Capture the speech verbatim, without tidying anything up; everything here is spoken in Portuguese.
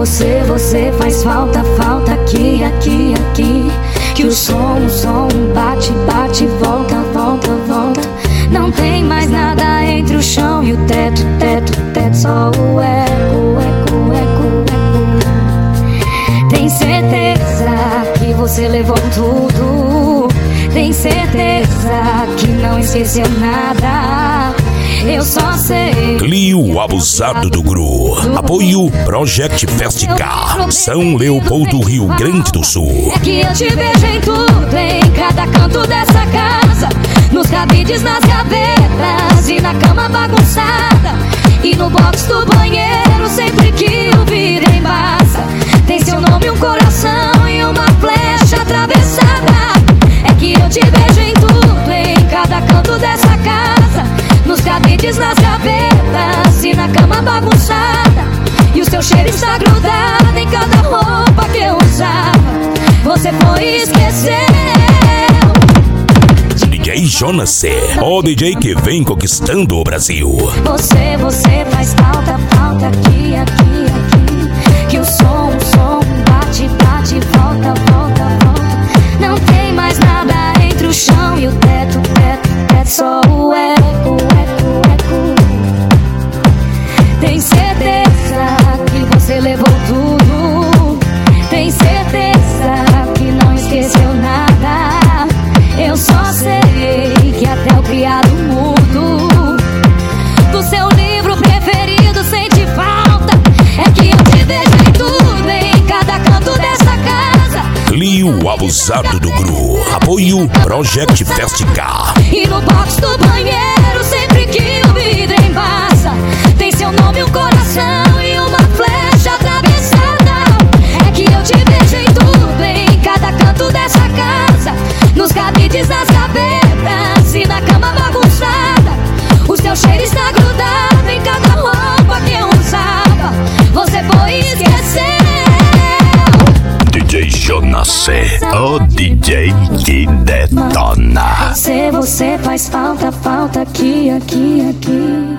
Você, você faz falta, falta aqui, aqui, aqui. Que o som, o som bate, bate, volta, volta, volta. Não tem mais nada entre o chão e o teto, teto, teto. Só o eco, eco, eco, eco. Tem certeza que você levou tudo? Tem certeza que não esqueceu nada? Eu só sei. Clio Abusado do Gru. Apoio Project Festicar, São Leopoldo, Rio Grande do Sul. É que eu te vejo em tudo, em cada canto dessa casa. Nos cabides, nas gavetas e na cama bagunçada. E no box do banheiro, sempre que o vidro embaça. Tem seu nome, um coração e uma flecha atravessada. É que eu te vejo em tudo, em cada canto dessa casa. Nos cabides, nas gavetas e na cama bagunçada. E o seu cheiro está grudado em cada roupa que eu usava. Você foi e esqueceu. D J Jonas C, o D J que vem conquistando o Brasil. Você, você faz falta, falta aqui, aqui, aqui. Que o som, o som bate, bate, volta, volta, volta. Não tem mais nada entre o chão e o teto, teto, teto. Só o eco, eco, eco. Tem certeza que você levou tudo? Tem certeza que não esqueceu nada? Eu só sei que até o criado mudo do seu livro preferido sente falta. É que eu te vejo em tudo, em cada canto dessa casa. Clio Abusado do Gru. Apoio Project Festicar. E no box do banheiro, sempre que o vidro embaça, tem seu nome, um coração e uma flecha atravessada. É que eu te vejo em tudo, em cada canto dessa casa. Nos cabides, nas gavetas e na cama bagunçada. O seu cheiro está grudado em cada roupa que eu usava. Você foi e esqueceu. D J Jonas C, o D J que detona. Você, você faz falta, falta aqui, aqui, aqui.